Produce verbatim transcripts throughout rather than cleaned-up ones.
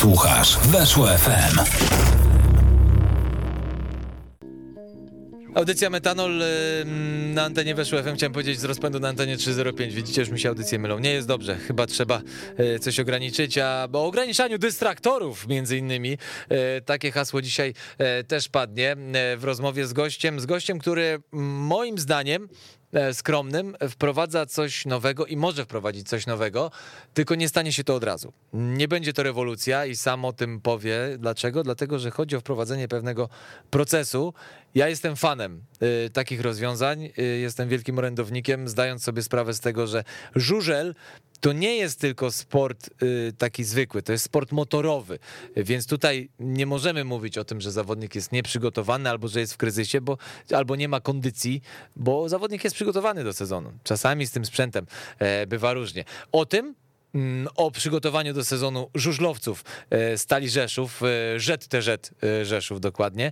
Słuchasz Weszło F M. Audycja Metanol na antenie Weszło F M, chciałem powiedzieć z rozpędu na antenie trzy zero pięć. Widzicie, już mi się audycje mylą. Nie jest dobrze, chyba trzeba coś ograniczyć, a o ograniczaniu dystraktorów między innymi takie hasło dzisiaj też padnie w rozmowie z gościem, z gościem, który moim zdaniem skromnym wprowadza coś nowego i może wprowadzić coś nowego, tylko nie stanie się to od razu. Nie będzie to rewolucja i sam o tym powie. Dlaczego? Dlatego, że chodzi o wprowadzenie pewnego procesu. Ja jestem fanem y, takich rozwiązań, y, jestem wielkim orędownikiem, zdając sobie sprawę z tego, że żużel to nie jest tylko sport y, taki zwykły, to jest sport motorowy, więc tutaj nie możemy mówić o tym, że zawodnik jest nieprzygotowany albo że jest w kryzysie, bo, albo nie ma kondycji, bo zawodnik jest przygotowany do sezonu. Czasami z tym sprzętem e, bywa różnie. O tym, o przygotowaniu do sezonu żużlowców Stali Rzeszów, Żet T Żet Rzeszów dokładnie,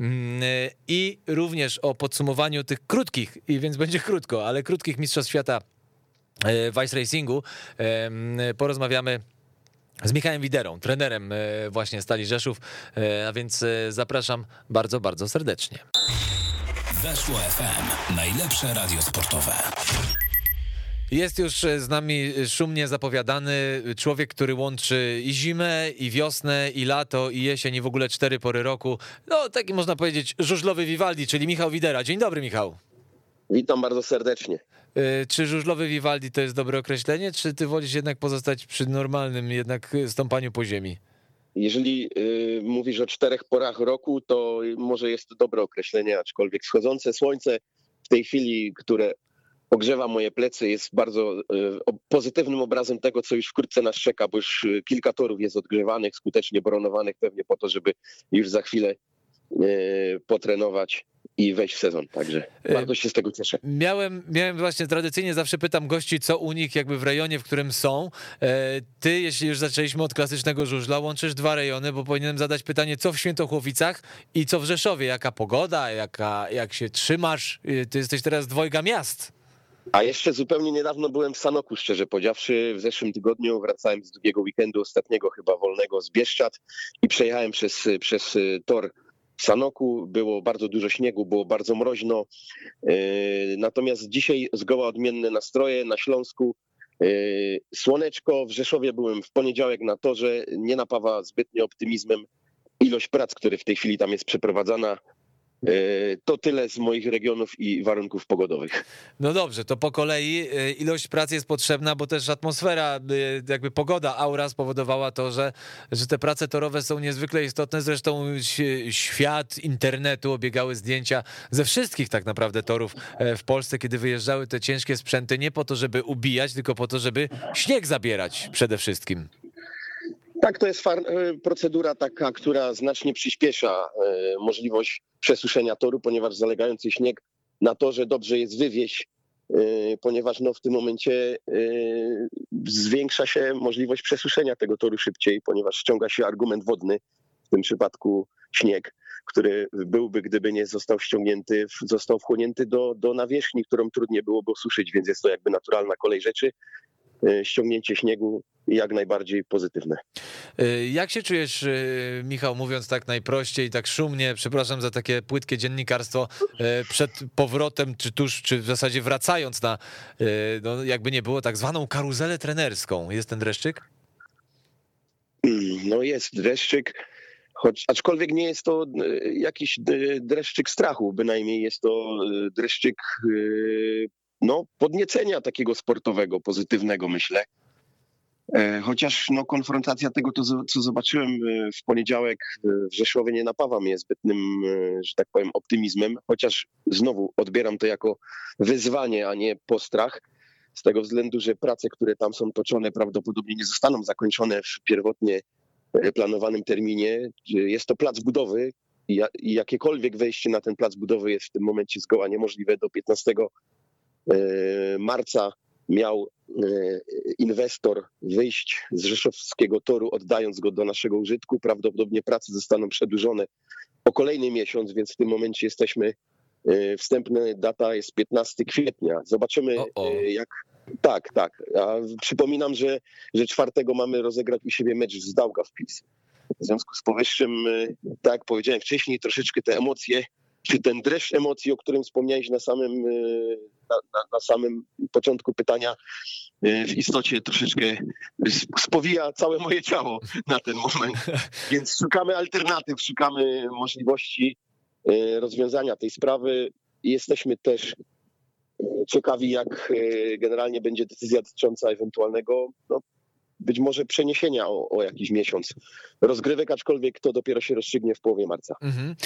i również o podsumowaniu tych krótkich, i więc będzie krótko, ale krótkich mistrzostw świata w ice racingu porozmawiamy z Michałem Widerą, trenerem właśnie Stali Rzeszów, a więc zapraszam bardzo, bardzo serdecznie. Weszło F M, najlepsze radio sportowe. Jest już z nami szumnie zapowiadany człowiek, który łączy i zimę, i wiosnę, i lato, i jesień, i w ogóle cztery pory roku. No, taki można powiedzieć żużlowy Vivaldi, czyli Michał Widera. Dzień dobry, Michał. Witam bardzo serdecznie. Czy żużlowy Vivaldi to jest dobre określenie, czy ty wolisz jednak pozostać przy normalnym jednak stąpaniu po ziemi? Jeżeli y, mówisz o czterech porach roku, to może jest to dobre określenie, aczkolwiek wschodzące słońce w tej chwili, które ogrzewa moje plecy, jest bardzo y, pozytywnym obrazem tego, co już wkrótce nas czeka, bo już kilka torów jest odgrzewanych, skutecznie boronowanych pewnie po to, żeby już za chwilę y, potrenować i wejść w sezon, także bardzo się z tego cieszę. Miałem, miałem właśnie tradycyjnie, zawsze pytam gości, co u nich jakby w rejonie, w którym są. Ty, jeśli już zaczęliśmy od klasycznego żużla, łączysz dwa rejony, bo powinienem zadać pytanie, co w Świętochłowicach i co w Rzeszowie, jaka pogoda, jaka, jak się trzymasz, ty jesteś teraz dwojga miast. A jeszcze zupełnie niedawno byłem w Sanoku, szczerze powiedziawszy. W zeszłym tygodniu wracałem z drugiego weekendu, ostatniego chyba wolnego z Bieszczad i przejechałem przez, przez tor w Sanoku. Było bardzo dużo śniegu, było bardzo mroźno. Natomiast dzisiaj zgoła odmienne nastroje na Śląsku. Słoneczko, w Rzeszowie byłem w poniedziałek na torze. Nie napawa zbytnio optymizmem ilość prac, które w tej chwili tam jest przeprowadzana. To tyle z moich regionów i warunków pogodowych. No dobrze, to po kolei ilość pracy jest potrzebna, bo też atmosfera, jakby pogoda, aura spowodowała to, że, że te prace torowe są niezwykle istotne. Zresztą świat internetu obiegały zdjęcia ze wszystkich tak naprawdę torów w Polsce, kiedy wyjeżdżały te ciężkie sprzęty nie po to, żeby ubijać, tylko po to, żeby śnieg zabierać przede wszystkim. Tak, to jest procedura taka, która znacznie przyspiesza możliwość przesuszenia toru, ponieważ zalegający śnieg na torze dobrze jest wywieźć, ponieważ no w tym momencie zwiększa się możliwość przesuszenia tego toru szybciej, ponieważ ściąga się argument wodny, w tym przypadku śnieg, który byłby, gdyby nie został ściągnięty, został wchłonięty do, do nawierzchni, którą trudniej byłoby osuszyć, więc jest to jakby naturalna kolej rzeczy. Ściągnięcie śniegu jak najbardziej pozytywne. Jak się czujesz, Michał, mówiąc tak najprościej, tak szumnie, przepraszam za takie płytkie dziennikarstwo, przed powrotem, czy tuż, czy w zasadzie wracając na, no jakby nie było, tak zwaną karuzelę trenerską? Jest ten dreszczyk? No jest dreszczyk, choć aczkolwiek nie jest to jakiś dreszczyk strachu, bynajmniej jest to dreszczyk no, podniecenia takiego sportowego, pozytywnego, myślę. Chociaż no, konfrontacja tego, to, co zobaczyłem w poniedziałek w Rzeszowie, nie napawa mnie zbytnym, że tak powiem, optymizmem, chociaż znowu odbieram to jako wyzwanie, a nie postrach, z tego względu, że prace, które tam są toczone, prawdopodobnie nie zostaną zakończone w pierwotnie planowanym terminie. Jest to plac budowy i jakiekolwiek wejście na ten plac budowy jest w tym momencie zgoła niemożliwe. Do piętnastego marca miał inwestor wyjść z rzeszowskiego toru, oddając go do naszego użytku. Prawdopodobnie prace zostaną przedłużone o kolejny miesiąc, więc w tym momencie jesteśmy, wstępna data jest piętnastego kwietnia. Zobaczymy o, o. jak... Tak, tak. A przypominam, że, że czwartego mamy rozegrać u siebie mecz z Daugavpils. W związku z powyższym, tak jak powiedziałem wcześniej, troszeczkę te emocje, czy ten dreszcz emocji, o którym wspomniałeś na samym, na, na, na samym początku pytania, w istocie troszeczkę spowija całe moje ciało na ten moment. Więc szukamy alternatyw, szukamy możliwości rozwiązania tej sprawy. Jesteśmy też ciekawi, jak generalnie będzie decyzja dotycząca ewentualnego, no, być może przeniesienia o, o jakiś miesiąc rozgrywek, aczkolwiek to dopiero się rozstrzygnie w połowie marca. Mhm.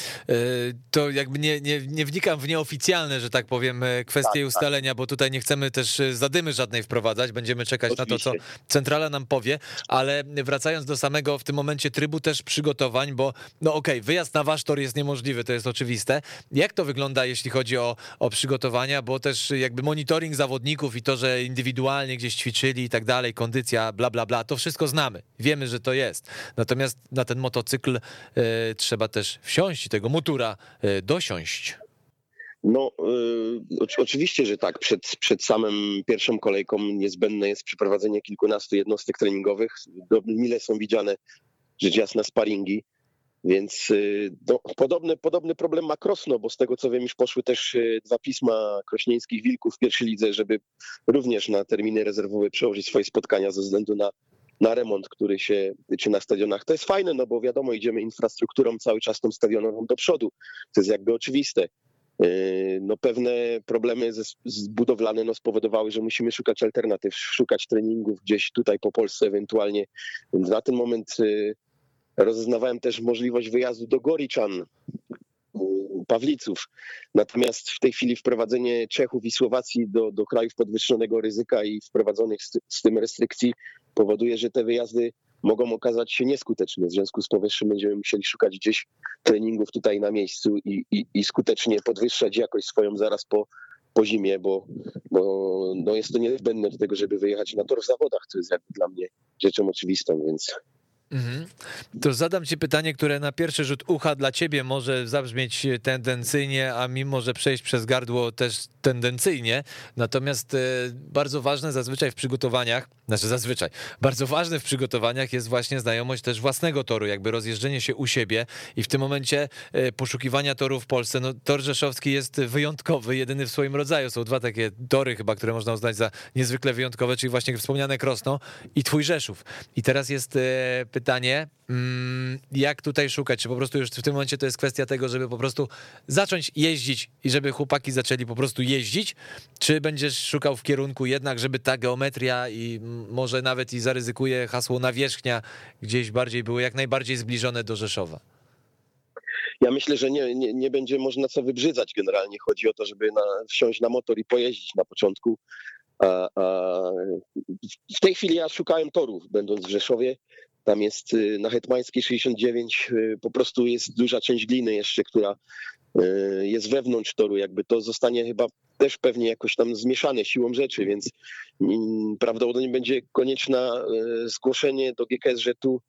To jakby nie, nie, nie wnikam w nieoficjalne, że tak powiem, kwestie tak, ustalenia, tak. Bo tutaj nie chcemy też zadymy żadnej wprowadzać, będziemy czekać Oczywiście. na to, co centrala nam powie, ale wracając do samego w tym momencie trybu też przygotowań, bo no okej, okay, wyjazd na wasz tor jest niemożliwy, to jest oczywiste. Jak to wygląda, jeśli chodzi o, o przygotowania, bo też jakby monitoring zawodników i to, że indywidualnie gdzieś ćwiczyli i tak dalej, kondycja, bla, bla, bla, to wszystko znamy, wiemy, że to jest. Natomiast na ten motocykl y, trzeba też wsiąść i tego motura y, dosiąść. No y, oczywiście, że tak. Przed, przed samym pierwszą kolejką niezbędne jest przeprowadzenie kilkunastu jednostek treningowych. Mile są widziane rzecz jasna sparingi, więc y, no, podobny, podobny problem ma Krosno, bo z tego co wiem już poszły też y, dwa pisma krośnieńskich wilków w pierwszej lidze, żeby również na terminy rezerwowe przełożyć swoje spotkania ze względu na na remont, który się tyczy na stadionach. To jest fajne, no bo wiadomo, idziemy infrastrukturą cały czas tą stadionową do przodu. To jest jakby oczywiste. No pewne problemy z, z budowlane no, spowodowały, że musimy szukać alternatyw, szukać treningów gdzieś tutaj po Polsce ewentualnie. Więc na ten moment rozeznawałem też możliwość wyjazdu do Goriczan, Pawliców. Natomiast w tej chwili wprowadzenie Czechów i Słowacji do, do krajów podwyższonego ryzyka i wprowadzonych z, z tym restrykcji powoduje, że te wyjazdy mogą okazać się nieskuteczne. W związku z powyższym będziemy musieli szukać gdzieś treningów tutaj na miejscu i, i, i skutecznie podwyższać jakość swoją zaraz po, po zimie, bo, bo no jest to niezbędne do tego, żeby wyjechać na tor w zawodach, co jest jakby dla mnie rzeczą oczywistą, więc... Mhm. To zadam ci pytanie, które na pierwszy rzut ucha dla ciebie może zabrzmieć tendencyjnie, a mi może przejść przez gardło też tendencyjnie. Natomiast bardzo ważne zazwyczaj w przygotowaniach, znaczy zazwyczaj, bardzo ważne w przygotowaniach jest właśnie znajomość też własnego toru, jakby rozjeżdżenie się u siebie i w tym momencie poszukiwania toru w Polsce. No, tor rzeszowski jest wyjątkowy, jedyny w swoim rodzaju. Są dwa takie tory chyba, które można uznać za niezwykle wyjątkowe, czyli właśnie wspomniane Krosno i twój Rzeszów. I teraz jest pytanie, jak tutaj szukać? Czy po prostu już w tym momencie to jest kwestia tego, żeby po prostu zacząć jeździć i żeby chłopaki zaczęli po prostu jeździć? Czy będziesz szukał w kierunku jednak, żeby ta geometria i może nawet i zaryzykuję hasło nawierzchnia gdzieś bardziej były jak najbardziej zbliżone do Rzeszowa? Ja myślę, że nie, nie, nie będzie można co wybrzydzać generalnie. Chodzi o to, żeby na, wsiąść na motor i pojeździć na początku. A, a w tej chwili ja szukałem torów, będąc w Rzeszowie. Tam jest na Hetmańskiej sześćdziesiąt dziewięć, po prostu jest duża część gliny jeszcze, która jest wewnątrz toru. Jakby to zostanie chyba też pewnie jakoś tam zmieszane siłą rzeczy, więc prawdopodobnie będzie konieczne zgłoszenie do G K S, że tu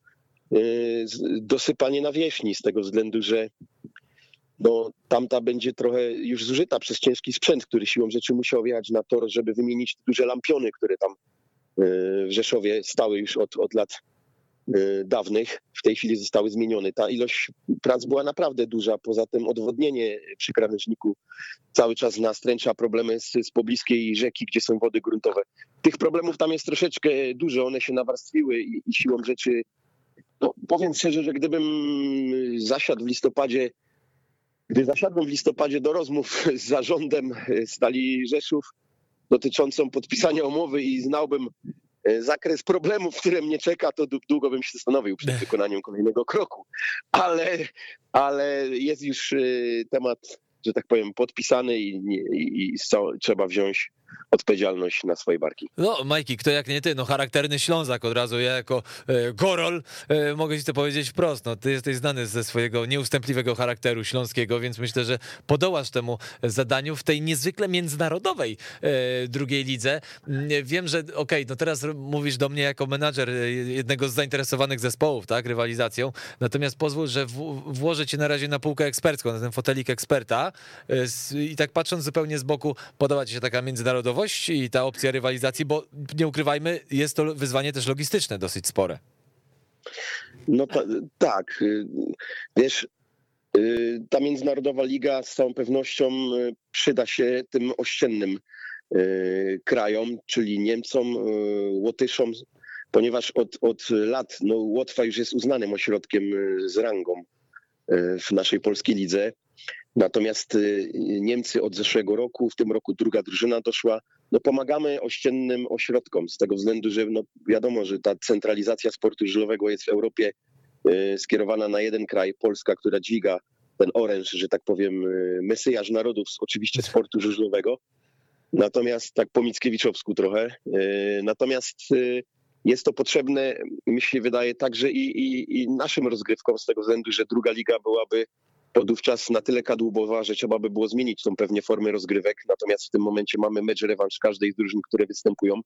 dosypanie nawierzchni z tego względu, że no, tamta będzie trochę już zużyta przez ciężki sprzęt, który siłą rzeczy musiał wjechać na tor, żeby wymienić duże lampiony, które tam w Rzeszowie stały już od, od lat dawnych, w tej chwili zostały zmienione. Ta ilość prac była naprawdę duża, poza tym odwodnienie przy krawężniku cały czas nastręcza problemy z, z pobliskiej rzeki, gdzie są wody gruntowe. Tych problemów tam jest troszeczkę dużo, one się nawarstwiły i, i siłą rzeczy, no, powiem szczerze, że gdybym zasiadł w listopadzie, gdy zasiadłem w listopadzie do rozmów z zarządem Stali Rzeszów dotyczącą podpisania umowy i znałbym zakres problemów, które mnie czeka, to długo bym się zastanowił przed wykonaniem kolejnego kroku. Ale, ale jest już temat, że tak powiem, podpisany i, i, i trzeba wziąć odpowiedzialność na swoje barki. No, Majki, kto jak nie ty, no charakterny Ślązak od razu, ja jako e, Gorol e, mogę ci to powiedzieć wprost, no ty jesteś znany ze swojego nieustępliwego charakteru śląskiego, więc myślę, że podołasz temu zadaniu w tej niezwykle międzynarodowej e, drugiej lidze. Wiem, że okej, okay, no teraz mówisz do mnie jako menadżer jednego z zainteresowanych zespołów, tak, rywalizacją, natomiast pozwól, że w, włożę cię na razie na półkę ekspercką, na ten fotelik eksperta e, i tak patrząc zupełnie z boku, podoba ci się taka międzynarodowa i ta opcja rywalizacji, bo nie ukrywajmy, jest to wyzwanie też logistyczne dosyć spore. No ta, tak, wiesz, ta międzynarodowa liga z całą pewnością przyda się tym ościennym krajom, czyli Niemcom, Łotyszom, ponieważ od, od lat no, Łotwa już jest uznanym ośrodkiem z rangą w naszej polskiej lidze. Natomiast Niemcy od zeszłego roku, w tym roku druga drużyna doszła. No pomagamy ościennym ośrodkom z tego względu, że no wiadomo, że ta centralizacja sportu żużlowego jest w Europie skierowana na jeden kraj, Polska, która dźwiga ten oręż, że tak powiem, mesyjasz narodów, oczywiście sportu żużlowego. Natomiast tak po Mickiewiczowsku trochę. Natomiast jest to potrzebne, mi się wydaje, także i, i, i naszym rozgrywkom z tego względu, że druga liga byłaby podówczas na tyle kadłubowa, że trzeba by było zmienić tą pewnie formę rozgrywek. Natomiast w tym momencie mamy mecz rewanż każdej z drużyn, które występują.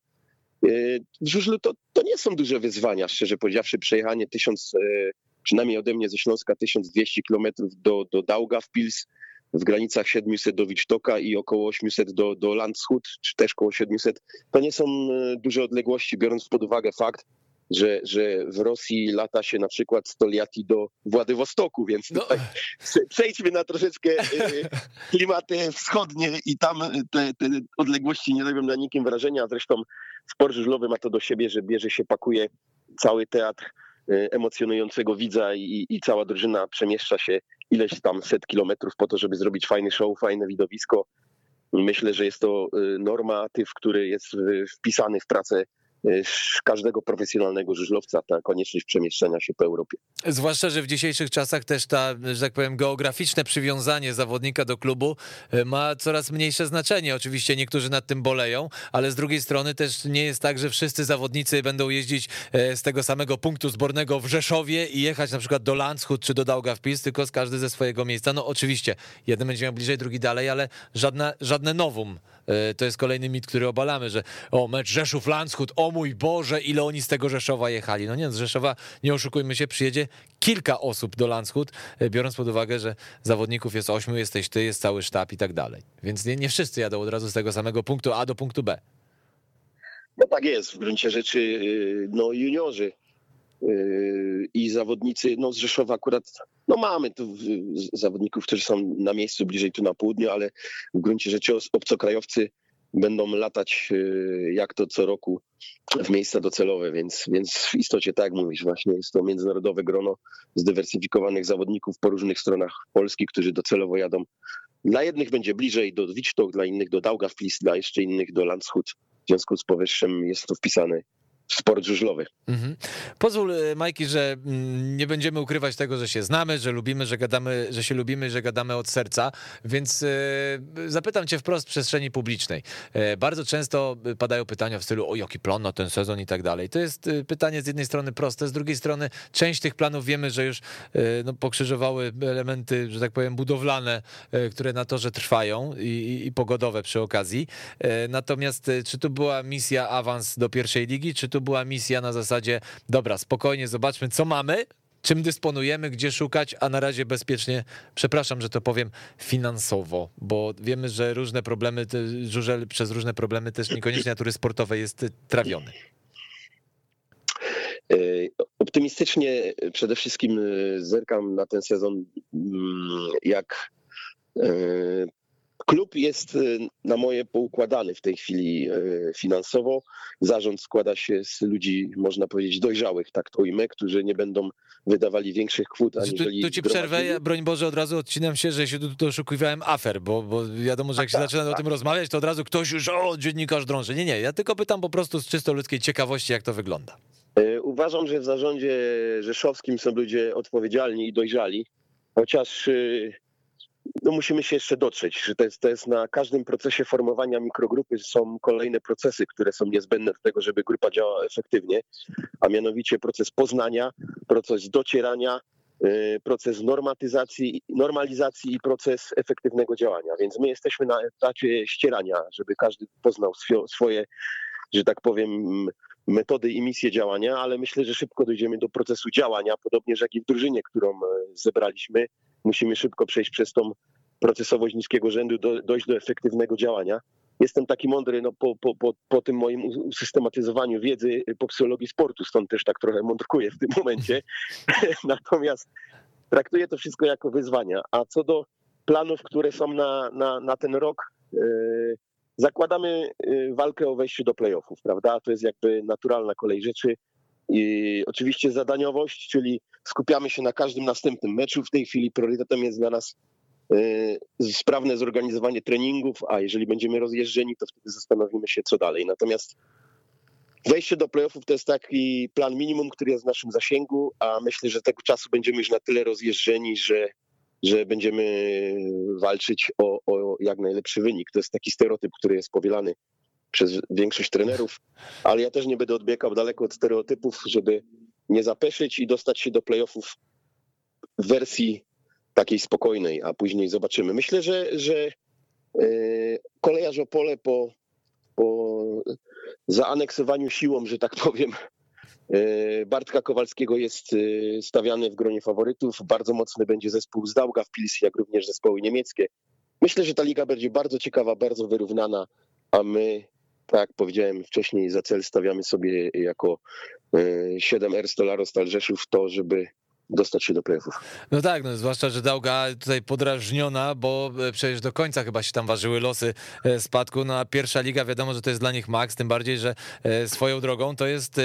W żużlu to, to nie są duże wyzwania, szczerze powiedziawszy, przejechanie tysiąc, przynajmniej ode mnie ze Śląska, tysiąc dwieście kilometrów do, do Daugavpils, w granicach siedemset do Wicztoka i około osiemset do, do Landshut, czy też około siedemset. To nie są duże odległości, biorąc pod uwagę fakt, że, że w Rosji lata się na przykład z Toliati do Władywostoku, więc tutaj no. Przejdźmy na troszeczkę klimaty wschodnie i tam te, te odległości nie robią na nikim wrażenia. Zresztą sport żużlowy ma to do siebie, że bierze się, pakuje cały teatr emocjonującego widza i, i cała drużyna przemieszcza się ileś tam set kilometrów po to, żeby zrobić fajny show, fajne widowisko. Myślę, że jest to normatyw, który jest wpisany w pracę każdego profesjonalnego żużlowca, ta konieczność przemieszczania się po Europie. Zwłaszcza, że w dzisiejszych czasach też ta, że tak powiem, geograficzne przywiązanie zawodnika do klubu ma coraz mniejsze znaczenie. Oczywiście niektórzy nad tym boleją, ale z drugiej strony też nie jest tak, że wszyscy zawodnicy będą jeździć z tego samego punktu zbornego w Rzeszowie i jechać na przykład do Landshut czy do Daugavpils, tylko z każdy ze swojego miejsca. No oczywiście, jeden będzie miał bliżej, drugi dalej, ale żadne, żadne nowum. To jest kolejny mit, który obalamy, że o, mecz Rzeszów-Landshut, o mój Boże, ile oni z tego Rzeszowa jechali. No nie, z Rzeszowa, nie oszukujmy się, przyjedzie kilka osób do Landshut, biorąc pod uwagę, że zawodników jest ośmiu, jesteś ty, jest cały sztab i tak dalej. Więc nie, nie wszyscy jadą od razu z tego samego punktu A do punktu B. No tak jest, w gruncie rzeczy no juniorzy i zawodnicy, no z Rzeszowa akurat, no mamy tu zawodników, którzy są na miejscu bliżej tu na południu, ale w gruncie rzeczy obcokrajowcy będą latać jak to co roku w miejsca docelowe, więc, więc w istocie tak jak mówisz, właśnie jest to międzynarodowe grono zdywersyfikowanych zawodników po różnych stronach Polski, którzy docelowo jadą. Dla jednych będzie bliżej do Wicztok, dla innych do Daugavpils, dla jeszcze innych do Landshut. W związku z powyższym jest to wpisane sport żużlowy. Mhm. Pozwól, Majki, że nie będziemy ukrywać tego, że się znamy, że lubimy, że gadamy, że się lubimy, że gadamy od serca, więc zapytam cię wprost w przestrzeni publicznej. Bardzo często padają pytania w stylu o jaki plan na ten sezon i tak dalej. To jest pytanie z jednej strony proste, z drugiej strony część tych planów wiemy, że już no, pokrzyżowały elementy, że tak powiem, budowlane, które na torze trwają i, i pogodowe przy okazji. Natomiast czy tu była misja awans do pierwszej ligi, czy tu była misja na zasadzie, dobra, spokojnie, zobaczmy, co mamy, czym dysponujemy, gdzie szukać, a na razie bezpiecznie, przepraszam, że to powiem, finansowo, bo wiemy, że różne problemy, żużel przez różne problemy też niekoniecznie natury sportowej jest trawiony. Optymistycznie przede wszystkim zerkam na ten sezon, jak klub jest na moje poukładany w tej chwili finansowo. Zarząd składa się z ludzi, można powiedzieć, dojrzałych, tak to ujmę, którzy nie będą wydawali większych kwot. Aniżeli tu, tu ci przerwę, ja, broń Boże, od razu odcinam się, że się tu doszukiwałem afer, bo, bo wiadomo, że jak się tak, zaczyna tak. o tym rozmawiać, to od razu ktoś już, o, dziennikarz drąży. Nie, nie, ja tylko pytam po prostu z czysto ludzkiej ciekawości, jak to wygląda. Uważam, że w zarządzie rzeszowskim są ludzie odpowiedzialni i dojrzali, chociaż no musimy się jeszcze dotrzeć, że to jest, to jest na każdym procesie formowania mikrogrupy są kolejne procesy, które są niezbędne do tego, żeby grupa działała efektywnie, a mianowicie proces poznania, proces docierania, proces normatyzacji, normalizacji i proces efektywnego działania. Więc my jesteśmy na etapie ścierania, żeby każdy poznał swoje, że tak powiem, metody i misje działania, ale myślę, że szybko dojdziemy do procesu działania, podobnież jak i w drużynie, którą zebraliśmy. Musimy szybko przejść przez tą procesowość niskiego rzędu, do, dojść do efektywnego działania. jestem taki mądry no, po, po, po, po tym moim usystematyzowaniu wiedzy po psychologii sportu, stąd też tak trochę mądrkuję w tym momencie. Natomiast traktuję to wszystko jako wyzwania. A co do planów, które są na, na, na ten rok, yy, zakładamy walkę o wejście do playoffów, prawda? To jest jakby naturalna kolej rzeczy. I oczywiście zadaniowość, czyli skupiamy się na każdym następnym meczu. W tej chwili priorytetem jest dla nas sprawne zorganizowanie treningów, a jeżeli będziemy rozjeżdżeni, to wtedy zastanowimy się, co dalej. Natomiast wejście do playoffów to jest taki plan minimum, który jest w naszym zasięgu, a myślę, że tego czasu będziemy już na tyle rozjeżdżeni, że, że będziemy walczyć o, o jak najlepszy wynik. To jest taki stereotyp, który jest powielany przez większość trenerów, ale ja też nie będę odbiegał daleko od stereotypów, żeby nie zapeszyć i dostać się do playoffów w wersji takiej spokojnej, a później zobaczymy. Myślę, że, że Kolejarz Opole po, po zaaneksowaniu siłą, że tak powiem, Bartka Kowalskiego jest stawiany w gronie faworytów. Bardzo mocny będzie zespół z Daugavpils, jak również zespoły niemieckie. Myślę, że ta liga będzie bardzo ciekawa, bardzo wyrównana, a my, tak jak powiedziałem wcześniej, za cel stawiamy sobie jako siedem R Stolaru Stal Rzeszów to, żeby dostać się do playoffów. No tak, no zwłaszcza, że Dauga tutaj podrażniona, bo przecież do końca chyba się tam ważyły losy spadku, no a pierwsza liga wiadomo, że to jest dla nich maks, tym bardziej, że swoją drogą to jest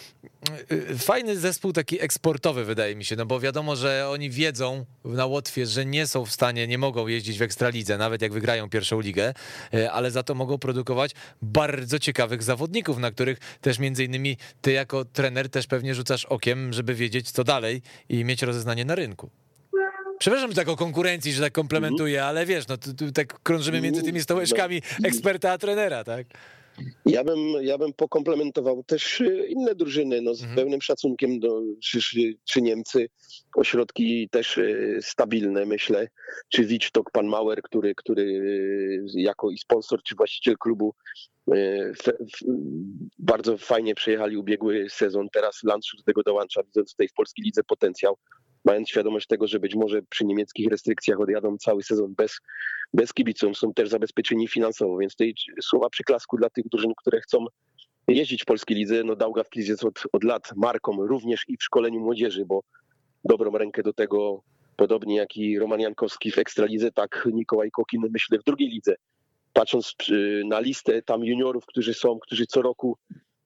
fajny zespół taki eksportowy, wydaje mi się, no bo wiadomo, że oni wiedzą na Łotwie, że nie są w stanie, nie mogą jeździć w Ekstralidze, nawet jak wygrają pierwszą ligę, ale za to mogą produkować bardzo ciekawych zawodników, na których też między innymi ty jako trener też pewnie rzucasz okiem, żeby wiedzieć co dalej i mieć rozeznanie na rynku. Przepraszam, że tak o konkurencji, że tak komplementuję, ale wiesz, no tu, tu tak krążymy między tymi stołeczkami eksperta a trenera, tak? Ja bym, ja bym pokomplementował też inne drużyny, no z mhm. pełnym szacunkiem do czy, czy Niemcy, ośrodki też stabilne, myślę, czy Wicztok, pan Mauer, który, który jako i sponsor, czy właściciel klubu f, f, bardzo fajnie przejechali ubiegły sezon, teraz Landshut do tego dołącza, widząc tutaj w polskiej lidze potencjał, mając świadomość tego, że być może przy niemieckich restrykcjach odjadą cały sezon bez, bez kibiców, są też zabezpieczeni finansowo, więc tutaj słowa przyklasku dla tych drużyn, które chcą jeździć w polskiej lidze. No Daugavpils jest od, od lat marką również i w szkoleniu młodzieży, bo dobrą rękę do tego, podobnie jak i Roman Jankowski w Ekstralidze, tak Mikołaj Kokin, myślę, w drugiej lidze. Patrząc na listę tam juniorów, którzy są, którzy co roku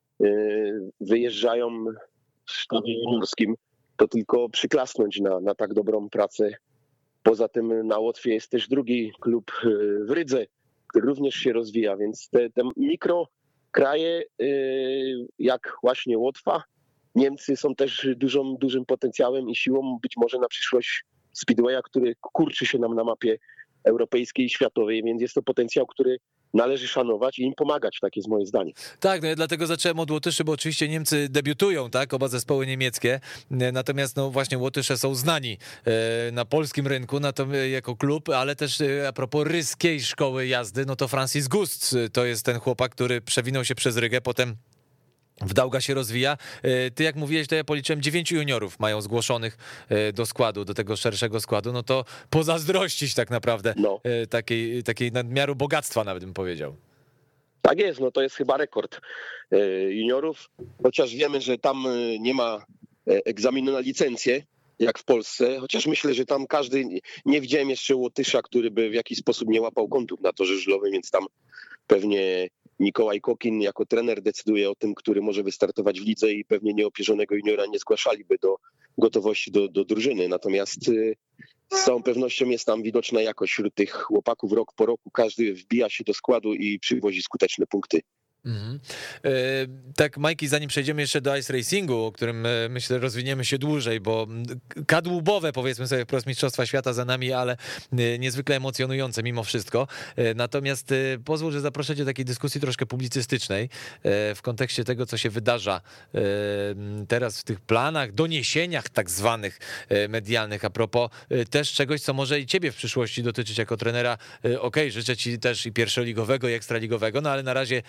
wyjeżdżają w sztabie juniorskim, to tylko przyklasnąć na, na tak dobrą pracę. Poza tym na Łotwie jest też drugi klub w Rydze, który również się rozwija, więc te, te mikrokraje jak właśnie Łotwa, Niemcy są też dużą, dużym potencjałem i siłą być może na przyszłość Speedwaya, który kurczy się nam na mapie europejskiej i światowej, więc jest to potencjał, który należy szanować i im pomagać, tak jest moje zdanie. Tak, no ja dlatego zacząłem od Łotyszy, bo oczywiście Niemcy debiutują, tak, oba zespoły niemieckie, natomiast no właśnie Łotysze są znani na polskim rynku na to, jako klub, ale też a propos ryskiej szkoły jazdy, no to Francis Gust to jest ten chłopak, który przewinął się przez Rygę, potem w Dauga się rozwija. Ty jak mówiłeś, to ja policzyłem dziewięciu juniorów mają zgłoszonych do składu, do tego szerszego składu, no to pozazdrościć tak naprawdę no. takiej, takiej nadmiaru bogactwa nawet bym powiedział. Tak jest, no to jest chyba rekord juniorów, chociaż wiemy, że tam nie ma egzaminu na licencję, jak w Polsce, chociaż myślę, że tam każdy, nie widziałem jeszcze Łotysza, który by w jakiś sposób nie łapał kątów na torze żużlowym, więc tam pewnie Mikołaj Kokin jako trener decyduje o tym, który może wystartować w lidze i pewnie nieopierzonego juniora nie zgłaszaliby do gotowości do, do drużyny. Natomiast z całą pewnością jest tam widoczna jakość wśród tych chłopaków rok po roku. Każdy wbija się do składu i przywozi skuteczne punkty. Mhm. Tak, Majki, zanim przejdziemy jeszcze do ice racingu, o którym myślę rozwiniemy się dłużej, bo kadłubowe, powiedzmy sobie, wprost Mistrzostwa Świata za nami, ale niezwykle emocjonujące mimo wszystko. Natomiast pozwól, że zaproszę cię do takiej dyskusji troszkę publicystycznej w kontekście tego, co się wydarza teraz w tych planach, doniesieniach tak zwanych medialnych, a propos też czegoś, co może i ciebie w przyszłości dotyczyć jako trenera. Okej, okay, życzę ci też i pierwszoligowego, i ekstraligowego, no ale na razie drugo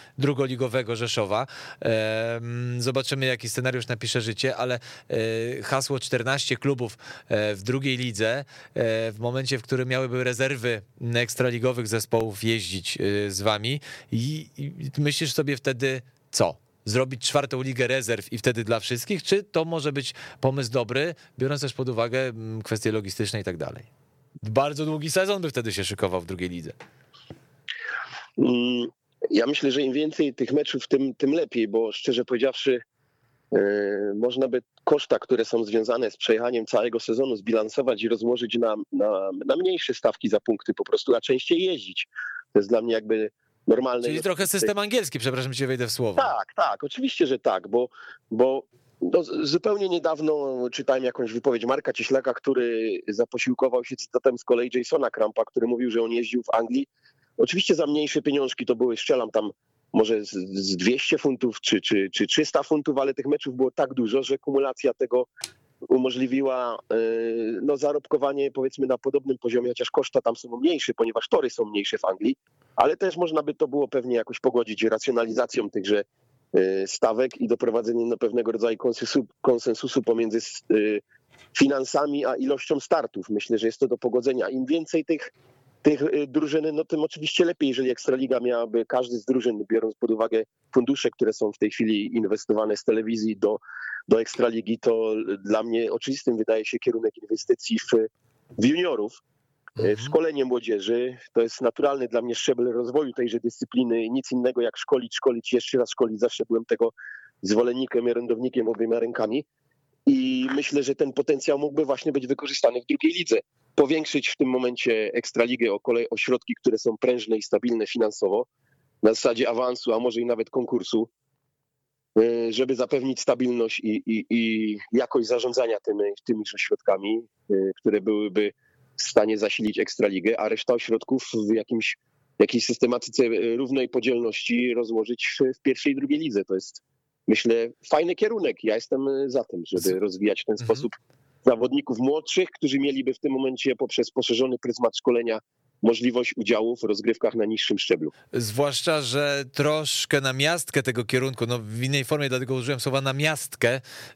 drugoligowego Rzeszowa. Zobaczymy, jaki scenariusz napisze życie, ale hasło czternaście klubów w drugiej lidze, w momencie, w którym miałyby rezerwy ekstraligowych zespołów jeździć z wami i, i myślisz sobie wtedy co? Zrobić czwartą ligę rezerw i wtedy dla wszystkich, czy to może być pomysł dobry, biorąc też pod uwagę kwestie logistyczne i tak dalej? Bardzo długi sezon by wtedy się szykował w drugiej lidze. Ja myślę, że im więcej tych meczów, tym, tym lepiej, bo szczerze powiedziawszy, yy, można by koszta, które są związane z przejechaniem całego sezonu, zbilansować i rozłożyć na, na, na mniejsze stawki za punkty po prostu, a częściej jeździć. To jest dla mnie jakby normalne. Czyli trochę system angielski, przepraszam, cię wejdę w słowo. Tak, tak, oczywiście, że tak, bo, bo no, zupełnie niedawno czytałem jakąś wypowiedź Marka Cieślaka, który zaposiłkował się cytatem z kolei Jasona Krampa, który mówił, że on jeździł w Anglii. Oczywiście za mniejsze pieniążki to były, strzelam tam może z, z dwieście funtów czy, czy, czy trzysta funtów, ale tych meczów było tak dużo, że kumulacja tego umożliwiła no, zarobkowanie powiedzmy na podobnym poziomie, chociaż koszta tam są mniejsze, ponieważ tory są mniejsze w Anglii, ale też można by to było pewnie jakoś pogodzić racjonalizacją tychże stawek i doprowadzeniem do pewnego rodzaju konsensusu, konsensusu pomiędzy finansami a ilością startów. Myślę, że jest to do pogodzenia. Im więcej tych, tych drużyn, no tym oczywiście lepiej, jeżeli Ekstraliga miałaby każdy z drużyn, biorąc pod uwagę fundusze, które są w tej chwili inwestowane z telewizji do, do Ekstraligi, to dla mnie oczywistym wydaje się kierunek inwestycji w, w juniorów, w szkolenie młodzieży. To jest naturalny dla mnie szczebel rozwoju tejże dyscypliny. Nic innego jak szkolić, szkolić, jeszcze raz szkolić. Zawsze byłem tego zwolennikiem i orędownikiem obiema rękami. I myślę, że ten potencjał mógłby właśnie być wykorzystany w drugiej lidze. Powiększyć w tym momencie Ekstraligę o kolej o środki, które są prężne i stabilne finansowo, na zasadzie awansu, a może i nawet konkursu, żeby zapewnić stabilność i, i, i jakość zarządzania tymi, tymi środkami, które byłyby w stanie zasilić Ekstraligę, a reszta ośrodków w jakimś, jakiejś systematyce równej podzielności rozłożyć w pierwszej i drugiej lidze. To jest, myślę, fajny kierunek. Ja jestem za tym, żeby rozwijać w ten mhm. sposób zawodników młodszych, którzy mieliby w tym momencie poprzez poszerzony pryzmat szkolenia możliwość udziału w rozgrywkach na niższym szczeblu. Zwłaszcza, że troszkę na miastkę tego kierunku, no w innej formie, dlatego użyłem słowa na miastkę,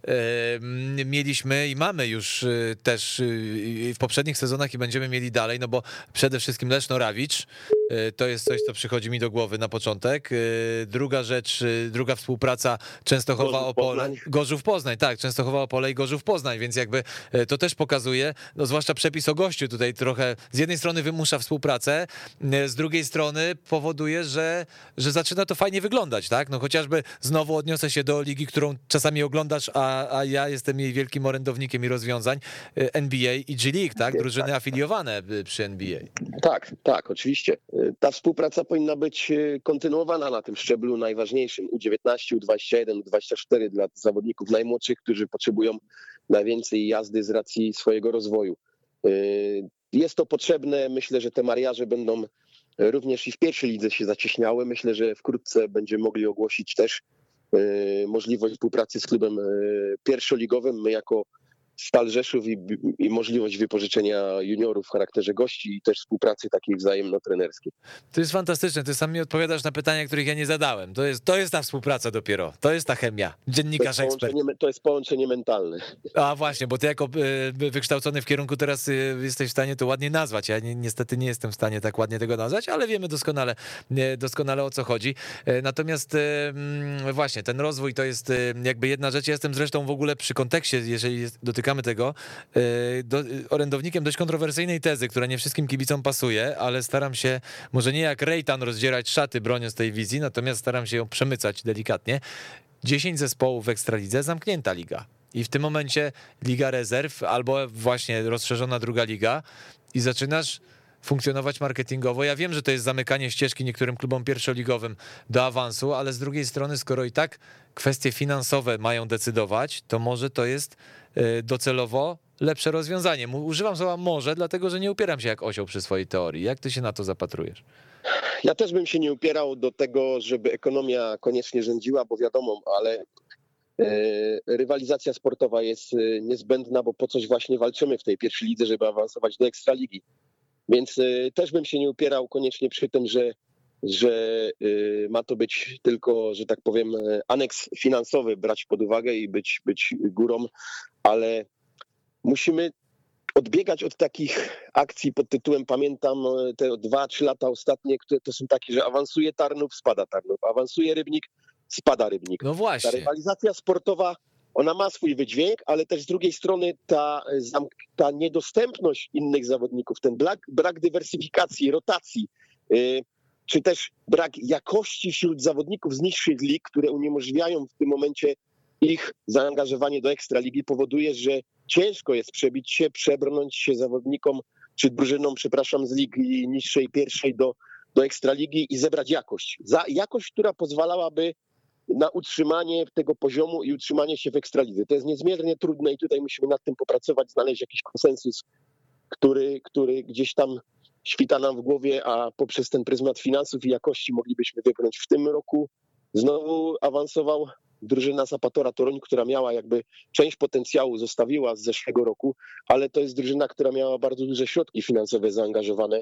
yy, mieliśmy i mamy już yy, też yy, w poprzednich sezonach i będziemy mieli dalej, no bo przede wszystkim Leszno Rawicz, yy, to jest coś, co przychodzi mi do głowy na początek. Yy, druga rzecz, yy, druga współpraca Częstochowa Opole, Gorzów Poznań, tak, Częstochowa Opole i Gorzów Poznań, więc jakby yy, to też pokazuje, no zwłaszcza przepis o gościu tutaj trochę z jednej strony wymusza współpracę, pracę, z drugiej strony powoduje, że, że zaczyna to fajnie wyglądać, tak? No chociażby znowu odniosę się do ligi, którą czasami oglądasz, a, a ja jestem jej wielkim orędownikiem i rozwiązań, N B A i G League, tak? Drużyny afiliowane przy N B A. Tak, tak, oczywiście. Ta współpraca powinna być kontynuowana na tym szczeblu najważniejszym, U dziewiętnaście, U dwadzieścia jeden, U dwadzieścia cztery dla zawodników najmłodszych, którzy potrzebują najwięcej jazdy z racji swojego rozwoju. Jest to potrzebne. Myślę, że te mariaże będą również i w pierwszej lidze się zacieśniały. Myślę, że wkrótce będziemy mogli ogłosić też możliwość współpracy z klubem pierwszoligowym. My jako Stal Rzeszów i, i możliwość wypożyczenia juniorów w charakterze gości i też współpracy takiej wzajemno-trenerskiej. To jest fantastyczne. Ty sam mi odpowiadasz na pytania, których ja nie zadałem. To jest, to jest ta współpraca dopiero. To jest ta chemia. Dziennikarz ekspert. To jest połączenie mentalne. A właśnie, bo ty jako wykształcony w kierunku teraz jesteś w stanie to ładnie nazwać. Ja ni niestety nie jestem w stanie tak ładnie tego nazwać, ale wiemy doskonale, doskonale o co chodzi. Natomiast właśnie ten rozwój to jest jakby jedna rzecz. Ja jestem zresztą w ogóle przy kontekście, jeżeli dotykamy tego, do, orędownikiem dość kontrowersyjnej tezy, która nie wszystkim kibicom pasuje, ale staram się, może nie jak Rejtan rozdzierać szaty broniąc tej wizji, natomiast staram się ją przemycać delikatnie. dziesięć zespołów w Ekstralidze, zamknięta liga. I w tym momencie Liga Rezerw albo właśnie rozszerzona druga liga i zaczynasz funkcjonować marketingowo. Ja wiem, że to jest zamykanie ścieżki niektórym klubom pierwszoligowym do awansu, ale z drugiej strony, skoro i tak kwestie finansowe mają decydować, to może to jest docelowo lepsze rozwiązanie. Używam słowa może, dlatego że nie upieram się jak osioł przy swojej teorii. Jak ty się na to zapatrujesz? Ja też bym się nie upierał do tego, żeby ekonomia koniecznie rządziła, bo wiadomo, ale rywalizacja sportowa jest niezbędna, bo po coś właśnie walczymy w tej pierwszej lidze, żeby awansować do Ekstraligi. Więc też bym się nie upierał koniecznie przy tym, że że ma to być tylko, że tak powiem, aneks finansowy brać pod uwagę i być, być górą, ale musimy odbiegać od takich akcji pod tytułem, pamiętam te dwa, trzy lata ostatnie, które to są takie, że awansuje Tarnów, spada Tarnów, awansuje Rybnik, spada Rybnik. No właśnie. Ta rywalizacja sportowa, ona ma swój wydźwięk, ale też z drugiej strony ta, ta niedostępność innych zawodników, ten brak, brak dywersyfikacji, rotacji, yy, czy też brak jakości wśród zawodników z niższych lig, które uniemożliwiają w tym momencie ich zaangażowanie do Ekstraligi, powoduje, że ciężko jest przebić się, przebrnąć się zawodnikom, czy drużynom, przepraszam, z ligi niższej, pierwszej do, do Ekstraligi i zebrać jakość. Za jakość, która pozwalałaby na utrzymanie tego poziomu i utrzymanie się w Ekstralidze. To jest niezmiernie trudne i tutaj musimy nad tym popracować, znaleźć jakiś konsensus, który, który gdzieś tam świta nam w głowie, a poprzez ten pryzmat finansów i jakości moglibyśmy wybrnąć. W tym roku znowu awansował drużyna Zapatora Toruń, która miała jakby część potencjału zostawiła z zeszłego roku, ale to jest drużyna, która miała bardzo duże środki finansowe zaangażowane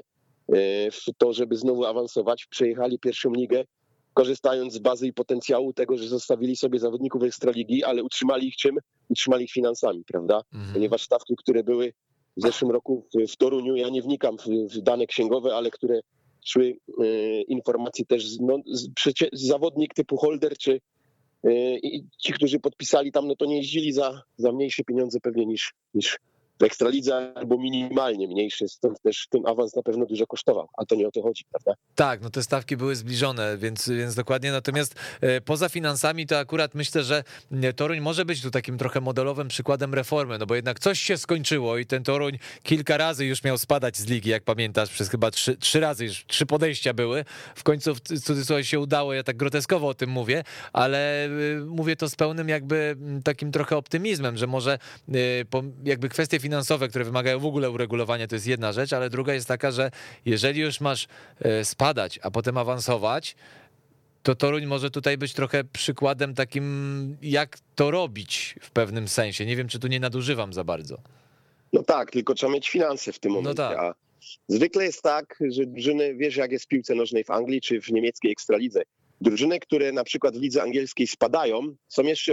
w to, żeby znowu awansować. Przejechali pierwszą ligę, korzystając z bazy i potencjału tego, że zostawili sobie zawodników Ekstraligi, ale utrzymali ich czym? Utrzymali ich finansami, prawda? Mhm. Ponieważ stawki, które były w zeszłym roku w, w Toruniu, ja nie wnikam w, w dane księgowe, ale które szły y, informacje też, no, z, przecie, zawodnik typu Holder, czy y, i ci, którzy podpisali tam, no to nie jeździli za, za mniejsze pieniądze pewnie niż, niż w Ekstralidze, albo minimalnie mniejszy, stąd też ten awans na pewno dużo kosztował, a to nie o to chodzi, prawda? Tak, no te stawki były zbliżone, więc, więc dokładnie, natomiast e, poza finansami to akurat myślę, że Toruń może być tu takim trochę modelowym przykładem reformy, no bo jednak coś się skończyło i ten Toruń kilka razy już miał spadać z ligi, jak pamiętasz, przez chyba trzy, trzy razy już, trzy podejścia były, w końcu w cudzysłowie się udało, ja tak groteskowo o tym mówię, ale y, mówię to z pełnym jakby takim trochę optymizmem, że może y, po, jakby kwestie finansowe, które wymagają w ogóle uregulowania, to jest jedna rzecz, ale druga jest taka, że jeżeli już masz spadać, a potem awansować, to Toruń może tutaj być trochę przykładem takim, jak to robić w pewnym sensie. Nie wiem, czy tu nie nadużywam za bardzo. No tak, tylko trzeba mieć finanse w tym momencie. No tak. A zwykle jest tak, że drużyny, wiesz jak jest w piłce nożnej w Anglii czy w niemieckiej Ekstralidze, drużyny, które na przykład w lidze angielskiej spadają, są jeszcze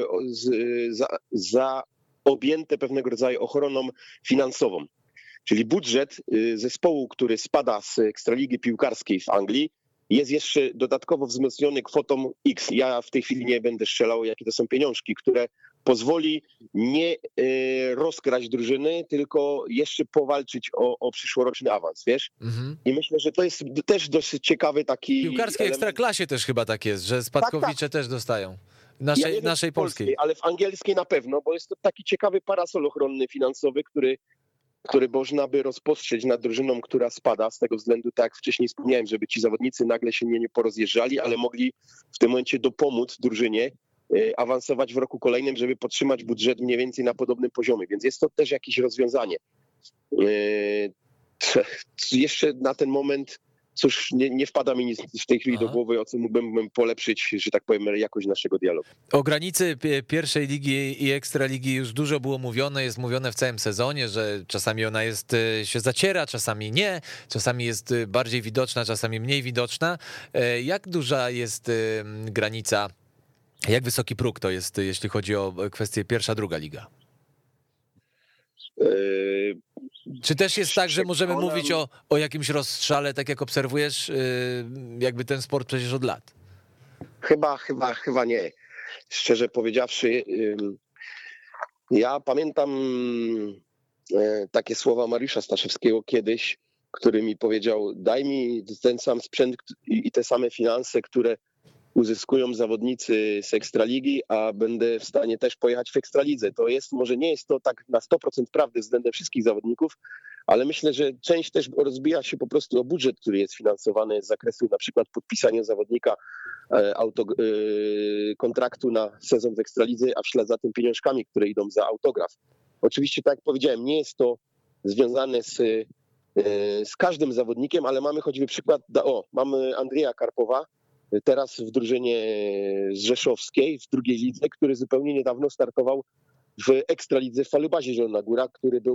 za, za objęte pewnego rodzaju ochroną finansową. Czyli budżet zespołu, który spada z Ekstraligi piłkarskiej w Anglii, jest jeszcze dodatkowo wzmocniony kwotą X. Ja w tej chwili nie będę strzelał, jakie to są pieniążki, które pozwoli nie rozkraść drużyny, tylko jeszcze powalczyć o, o przyszłoroczny awans, wiesz? Mhm. I myślę, że to jest też dosyć ciekawy taki... W piłkarskiej element. Ekstraklasie też chyba tak jest, że spadkowicze tak, tak. też dostają. Naszej, ja naszej polskiej. polskiej. Ale w angielskiej na pewno, bo jest to taki ciekawy parasol ochronny finansowy, który który można by rozpostrzeć nad drużyną, która spada, z tego względu, tak jak wcześniej wspomniałem, żeby ci zawodnicy nagle się nie, nie porozjeżdżali, ale mogli w tym momencie dopomóc drużynie awansować w roku kolejnym, żeby podtrzymać budżet mniej więcej na podobnym poziomie, więc jest to też jakieś rozwiązanie. Jeszcze na ten moment, cóż, nie, nie wpada mi nic w tej chwili Aha. do głowy, o co mógłbym polepszyć, że tak powiem, jakość naszego dialogu. O granicy pierwszej ligi i ekstraligi już dużo było mówione, jest mówione w całym sezonie, że czasami ona jest, się zaciera, czasami nie, czasami jest bardziej widoczna, czasami mniej widoczna. Jak duża jest granica, jak wysoki próg to jest, jeśli chodzi o kwestię pierwsza, druga liga? Yy... Czy też jest tak, że możemy mówić o, o jakimś rozstrzale, tak jak obserwujesz jakby ten sport przecież od lat? Chyba, chyba, chyba nie. Szczerze powiedziawszy, ja pamiętam takie słowa Mariusza Staszewskiego kiedyś, który mi powiedział: daj mi ten sam sprzęt i te same finanse, które uzyskują zawodnicy z Ekstraligi, a będę w stanie też pojechać w Ekstralidze. To jest, może nie jest to tak na sto procent prawdy względem wszystkich zawodników, ale myślę, że część też rozbija się po prostu o budżet, który jest finansowany z zakresu na przykład podpisania zawodnika auto, kontraktu na sezon w Ekstralidze, a w ślad za tym pieniążkami, które idą za autograf. Oczywiście, tak jak powiedziałem, nie jest to związane z, z każdym zawodnikiem, ale mamy choćby przykład, o, mamy Andrzeja Karpowa, teraz w drużynie rzeszowskiej, w drugiej lidze, który zupełnie niedawno startował w Ekstralidze w Falubazie Zielona Góra, który był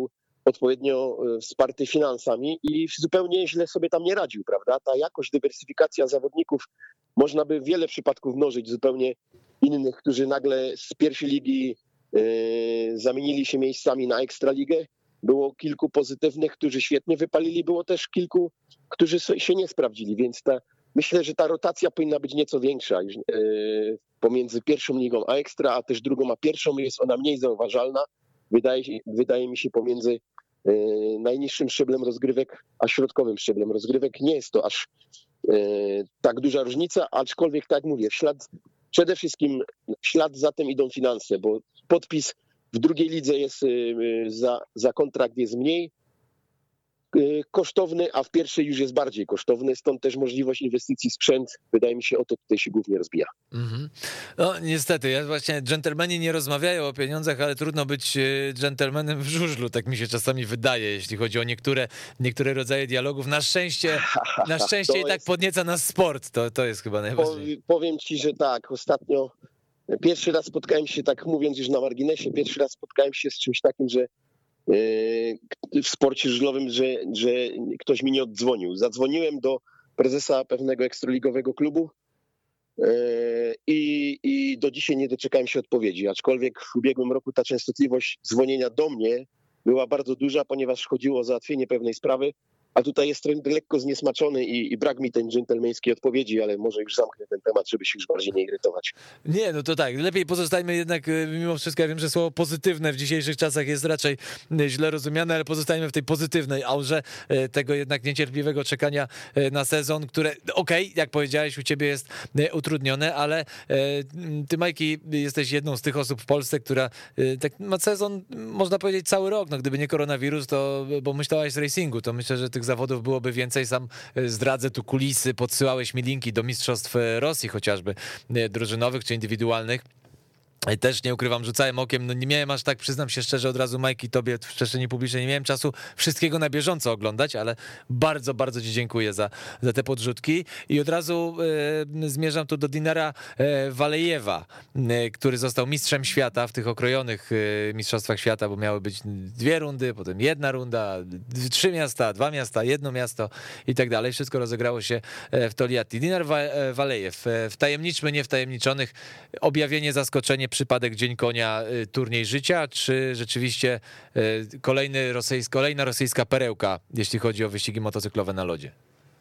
odpowiednio wsparty finansami i zupełnie źle sobie tam nie radził, prawda? Ta jakość, dywersyfikacja zawodników, można by wiele przypadków mnożyć zupełnie innych, którzy nagle z pierwszej ligi yy, zamienili się miejscami na Ekstraligę. Było kilku pozytywnych, którzy świetnie wypalili, było też kilku, którzy się nie sprawdzili, więc ta, myślę, że ta rotacja powinna być nieco większa yy, pomiędzy pierwszą ligą a Ekstra, a też drugą a pierwszą. Jest ona mniej zauważalna, wydaje, wydaje mi się, pomiędzy yy, najniższym szczeblem rozgrywek a środkowym szczeblem rozgrywek. Nie jest to aż yy, tak duża różnica, aczkolwiek tak jak mówię, w ślad, przede wszystkim w ślad za tym idą finanse, bo podpis w drugiej lidze jest za, za kontrakt jest mniej kosztowny, a w pierwszej już jest bardziej kosztowny, stąd też możliwość inwestycji w sprzęt, wydaje mi się, o to tutaj się głównie rozbija. Mm-hmm. No niestety, ja właśnie dżentelmeni nie rozmawiają o pieniądzach, ale trudno być dżentelmenem w żużlu, tak mi się czasami wydaje, jeśli chodzi o niektóre, niektóre rodzaje dialogów. Na szczęście, na szczęście i tak jest... podnieca nas sport, to, to jest chyba najważniejsze. Powiem ci, że tak, ostatnio pierwszy raz spotkałem się, tak mówiąc już na marginesie, pierwszy raz spotkałem się z czymś takim, że w sporcie żużlowym, że, że ktoś mi nie oddzwonił. Zadzwoniłem do prezesa pewnego ekstraligowego klubu i, i do dzisiaj nie doczekałem się odpowiedzi, aczkolwiek w ubiegłym roku ta częstotliwość dzwonienia do mnie była bardzo duża, ponieważ chodziło o załatwienie pewnej sprawy, a tutaj jest trend lekko zniesmaczony i, i brak mi tej dżentelmeńskiej odpowiedzi, ale może już zamknę ten temat, żeby się już bardziej nie irytować. Nie, no to tak, lepiej pozostajmy jednak mimo wszystko, ja wiem, że słowo pozytywne w dzisiejszych czasach jest raczej źle rozumiane, ale pozostajmy w tej pozytywnej aurze tego jednak niecierpliwego czekania na sezon, które okej, okay, jak powiedziałeś, u ciebie jest utrudnione, ale ty, Majki, jesteś jedną z tych osób w Polsce, która tak ma sezon, można powiedzieć, cały rok, no gdyby nie koronawirus, to, bo myślałaś z racingu, to myślę, że tych zawodów byłoby więcej. Sam zdradzę tu kulisy, podsyłałeś mi linki do mistrzostw Rosji chociażby drużynowych czy indywidualnych. Też nie ukrywam, rzucałem okiem, no nie miałem aż tak, przyznam się szczerze od razu, Majki, tobie w przestrzeni publicznej nie miałem czasu wszystkiego na bieżąco oglądać, ale bardzo, bardzo ci dziękuję za, za te podrzutki i od razu e, zmierzam tu do Dinara e, Walejewa, e, który został mistrzem świata w tych okrojonych e, mistrzostwach świata, bo miały być dwie rundy, potem jedna runda, trzy miasta, dwa miasta, jedno miasto i tak dalej. Wszystko rozegrało się w Toliati. Dinar Walejew, wtajemniczmy niewtajemniczonych, objawienie, zaskoczenie, przypadek Dzień Konia, turniej życia, czy rzeczywiście kolejny rosyjs, kolejna rosyjska perełka, jeśli chodzi o wyścigi motocyklowe na lodzie?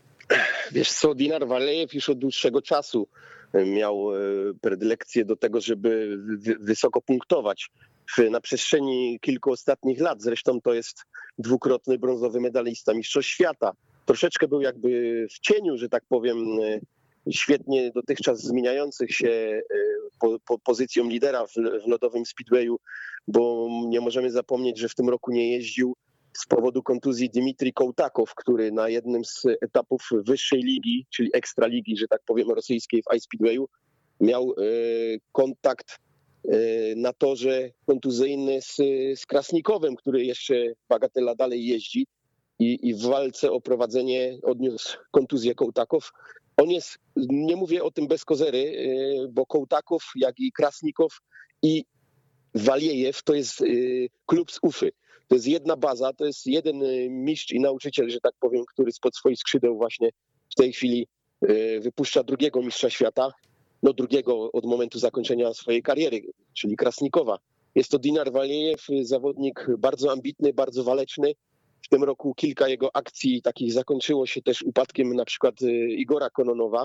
Wiesz co, Dinar Walejew już od dłuższego czasu miał predylekcję do tego, żeby wysoko punktować na przestrzeni kilku ostatnich lat. Zresztą to jest dwukrotny brązowy medalista mistrzostw świata. Troszeczkę był jakby w cieniu, że tak powiem, świetnie dotychczas zmieniających się po, po pozycją lidera w, w lodowym speedwayu, bo nie możemy zapomnieć, że w tym roku nie jeździł z powodu kontuzji Dmitrij Kołtakow, który na jednym z etapów wyższej ligi, czyli ekstraligi, że tak powiem, rosyjskiej w iSpeedwayu, miał y, kontakt y, na torze kontuzyjny z, z Krasnikowem, który jeszcze bagatela dalej jeździ i, i w walce o prowadzenie odniósł kontuzję Kołtakow. On jest, nie mówię o tym bez kozery, bo Kołtakow, jak i Krasnikow i Waliejew to jest klub z Ufy. To jest jedna baza, to jest jeden mistrz i nauczyciel, że tak powiem, który spod swoich skrzydeł właśnie w tej chwili wypuszcza drugiego mistrza świata, no drugiego od momentu zakończenia swojej kariery, czyli Krasnikowa. Jest to Dinar Waliejew, zawodnik bardzo ambitny, bardzo waleczny. W tym roku kilka jego akcji takich zakończyło się też upadkiem na przykład Igora Kononowa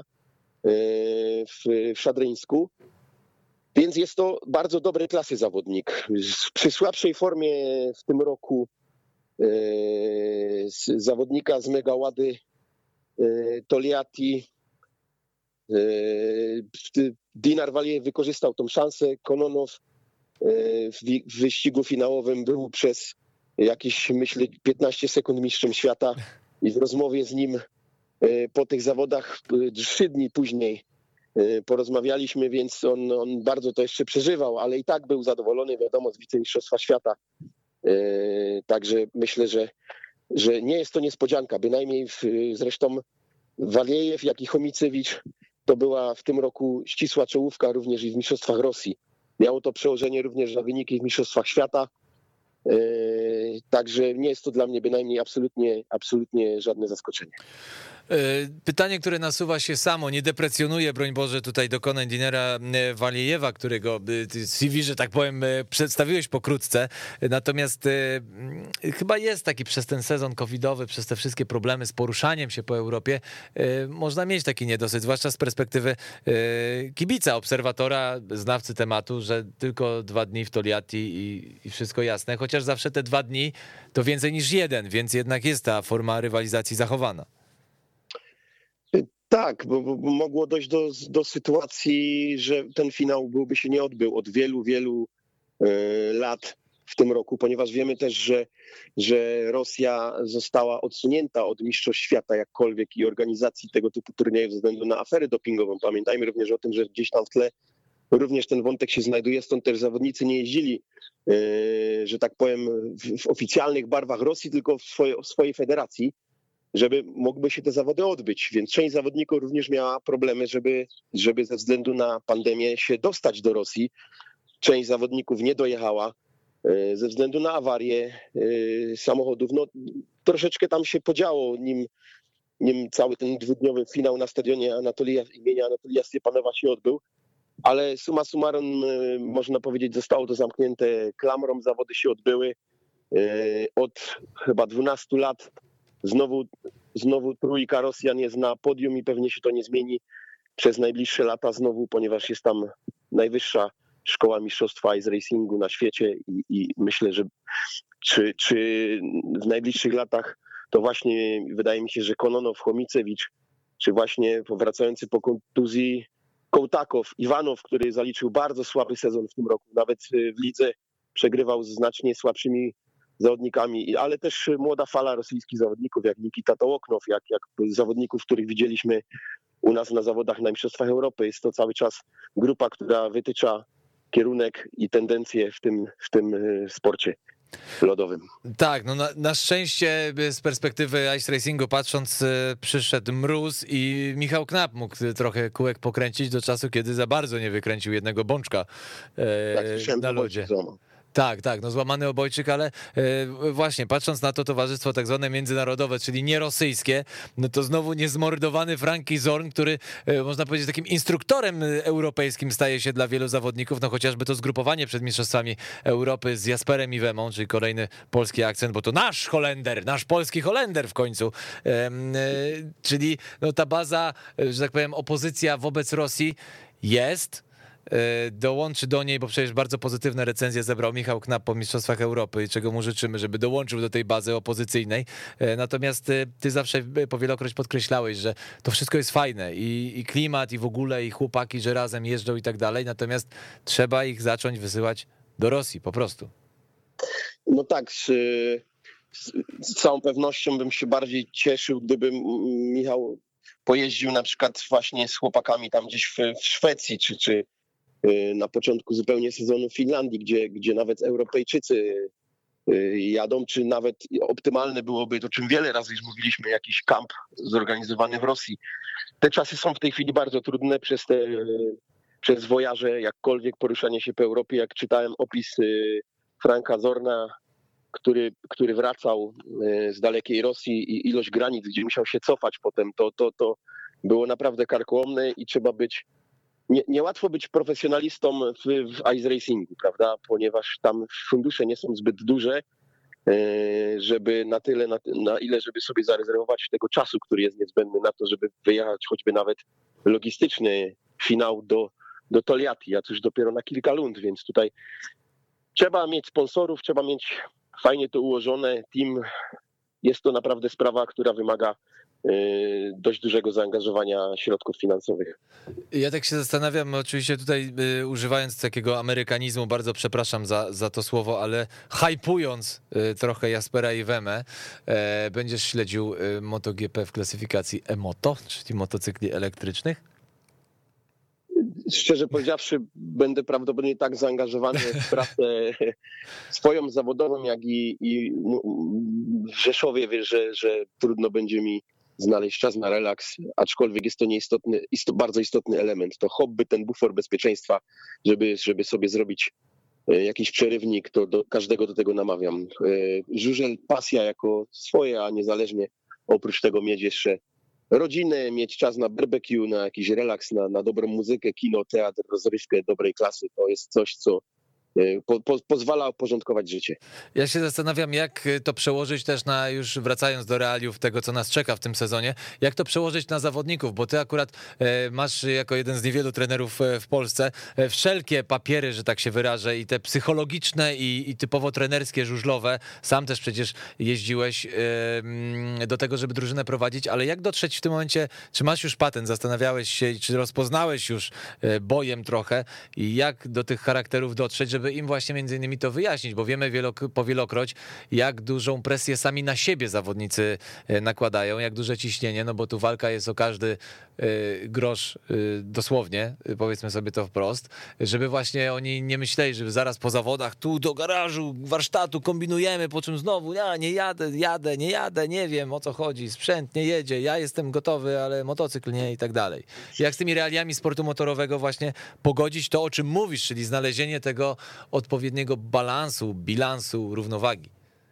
w Szadryńsku. Więc jest to bardzo dobrej klasy zawodnik. Przy słabszej formie w tym roku z zawodnika z Megałady Toliati Dinar Walejew wykorzystał tą szansę. Kononow w wyścigu finałowym był przez jakieś, myślę, piętnaście sekund mistrzem świata i w rozmowie z nim po tych zawodach trzy dni później porozmawialiśmy, więc on, on bardzo to jeszcze przeżywał, ale i tak był zadowolony, wiadomo, z wicemistrzostwa świata. Także myślę, że, że nie jest to niespodzianka, bynajmniej w, zresztą Waliejew, jak i Chomicewicz to była w tym roku ścisła czołówka również i w mistrzostwach Rosji. Miało to przełożenie również na wyniki w mistrzostwach świata. Także nie jest to dla mnie bynajmniej absolutnie, absolutnie żadne zaskoczenie. Pytanie, które nasuwa się samo, nie deprecjonuje, broń Boże, tutaj dokonań Dinera Walijewa, którego C V, że tak powiem, przedstawiłeś pokrótce, natomiast chyba jest taki przez ten sezon covidowy, przez te wszystkie problemy z poruszaniem się po Europie, można mieć taki niedosyt, zwłaszcza z perspektywy kibica, obserwatora, znawcy tematu, że tylko dwa dni w Togliatti i, i wszystko jasne, chociaż zawsze te dwa dni to więcej niż jeden, więc jednak jest ta forma rywalizacji zachowana. Tak, bo, bo mogło dojść do, do sytuacji, że ten finał byłby się nie odbył od wielu, wielu y, lat w tym roku, ponieważ wiemy też, że, że Rosja została odsunięta od Mistrzostw Świata jakkolwiek i organizacji tego typu turniejów ze względu na aferę dopingową. Pamiętajmy również o tym, że gdzieś tam w tle również ten wątek się znajduje, stąd też zawodnicy nie jeździli, y, że tak powiem, w, w oficjalnych barwach Rosji, tylko w, swoje, w swojej federacji, żeby mogły się te zawody odbyć. Więc część zawodników również miała problemy, żeby, żeby ze względu na pandemię się dostać do Rosji. Część zawodników nie dojechała ze względu na awarię samochodów. No, troszeczkę tam się podziało, nim, nim cały ten dwudniowy finał na stadionie Anatolija, imienia Anatolija Stepanowa się odbył. Ale summa summarum, można powiedzieć, zostało to zamknięte klamrą. Zawody się odbyły od chyba dwunastu lat. Znowu, znowu trójka Rosjan jest na podium i pewnie się to nie zmieni przez najbliższe lata znowu, ponieważ jest tam najwyższa szkoła mistrzostwa ice racingu na świecie i, i myślę, że czy, czy w najbliższych latach to właśnie wydaje mi się, że Kononow, Chomicewicz, czy właśnie powracający po kontuzji Kołtakow, Iwanow, który zaliczył bardzo słaby sezon w tym roku, nawet w lidze przegrywał z znacznie słabszymi zawodnikami, ale też młoda fala rosyjskich zawodników, jak Nikita Tołoknow, jak, jak zawodników, których widzieliśmy u nas na zawodach na Mistrzostwach Europy. Jest to cały czas grupa, która wytycza kierunek i tendencje w tym, w tym sporcie lodowym. Tak, no na, na szczęście z perspektywy ice racingu patrząc przyszedł mróz i Michał Knap mógł trochę kółek pokręcić do czasu, kiedy za bardzo nie wykręcił jednego bączka tak, na lodzie. Tak, tak, no złamany obojczyk, ale e, właśnie patrząc na to towarzystwo tak zwane międzynarodowe, czyli nie rosyjskie, no to znowu niezmordowany Franki Zorn, który e, można powiedzieć takim instruktorem europejskim staje się dla wielu zawodników, no chociażby to zgrupowanie przed Mistrzostwami Europy z Jasperem Iwemą, czyli kolejny polski akcent, bo to nasz Holender, nasz polski Holender w końcu, e, e, czyli no ta baza, że tak powiem, opozycja wobec Rosji jest. Dołączy do niej, bo przecież bardzo pozytywne recenzje zebrał Michał Knap po Mistrzostwach Europy i czego mu życzymy, żeby dołączył do tej bazy opozycyjnej. Natomiast ty zawsze powielokroć podkreślałeś, że to wszystko jest fajne i, i klimat i w ogóle i chłopaki, że razem jeżdżą i tak dalej, natomiast trzeba ich zacząć wysyłać do Rosji po prostu. No tak, z, z całą pewnością bym się bardziej cieszył, gdyby Michał pojeździł na przykład właśnie z chłopakami tam gdzieś w, w Szwecji, czy, czy na początku zupełnie sezonu w Finlandii, gdzie, gdzie nawet Europejczycy jadą, czy nawet optymalne byłoby, to czym wiele razy już mówiliśmy, jakiś kamp zorganizowany w Rosji. Te czasy są w tej chwili bardzo trudne przez te, przez wojaże, jakkolwiek poruszanie się po Europie. Jak czytałem opis Franka Zorna, który, który wracał z dalekiej Rosji i ilość granic, gdzie musiał się cofać potem, to, to, to było naprawdę karkołomne i trzeba być Nie, niełatwo być profesjonalistą w, w ice racingu, prawda? Ponieważ tam fundusze nie są zbyt duże, żeby na tyle, na, na ile, żeby sobie zarezerwować tego czasu, który jest niezbędny na to, żeby wyjechać choćby nawet logistyczny finał do, do Togliatti, a cóż dopiero na kilka lund, więc tutaj trzeba mieć sponsorów, trzeba mieć fajnie to ułożone, team. Jest to naprawdę sprawa, która wymaga dość dużego zaangażowania środków finansowych. Ja tak się zastanawiam, oczywiście tutaj y, używając takiego amerykanizmu, bardzo przepraszam za, za to słowo, ale hypując y, trochę Jaspera Iwemę, y, będziesz śledził y, MotoGP w klasyfikacji e-moto, czyli motocykli elektrycznych? Szczerze powiedziawszy, będę prawdopodobnie tak zaangażowany w pracę swoją zawodową, jak i, i w Rzeszowie, wiesz, że, że trudno będzie mi znaleźć czas na relaks, aczkolwiek jest to nieistotny, ist, bardzo istotny element. To hobby, ten bufor bezpieczeństwa, żeby, żeby sobie zrobić jakiś przerywnik, to do każdego do tego namawiam. Żużel, pasja jako swoje, a niezależnie oprócz tego mieć jeszcze rodzinę, mieć czas na barbecue, na jakiś relaks, na, na dobrą muzykę, kino, teatr, rozrywkę dobrej klasy. To jest coś, co Po, po, pozwala uporządkować życie. Ja się zastanawiam, jak to przełożyć też na, już wracając do realiów tego, co nas czeka w tym sezonie, jak to przełożyć na zawodników, bo ty akurat masz jako jeden z niewielu trenerów w Polsce wszelkie papiery, że tak się wyrażę, i te psychologiczne i, i typowo trenerskie, żużlowe. Sam też przecież jeździłeś do tego, żeby drużynę prowadzić, ale jak dotrzeć w tym momencie, czy masz już patent, zastanawiałeś się, czy rozpoznałeś już bojem trochę i jak do tych charakterów dotrzeć, żeby im właśnie między innymi to wyjaśnić, bo wiemy wielok- powielokroć, jak dużą presję sami na siebie zawodnicy nakładają, jak duże ciśnienie, no bo tu walka jest o każdy grosz dosłownie, powiedzmy sobie to wprost, żeby właśnie oni nie myśleli, żeby zaraz po zawodach tu do garażu, warsztatu kombinujemy, po czym znowu ja nie jadę, jadę, nie jadę, nie wiem o co chodzi, sprzęt nie jedzie, ja jestem gotowy, ale motocykl nie i tak dalej. Jak z tymi realiami sportu motorowego właśnie pogodzić to, o czym mówisz, czyli znalezienie tego odpowiedniego balansu, bilansu, równowagi?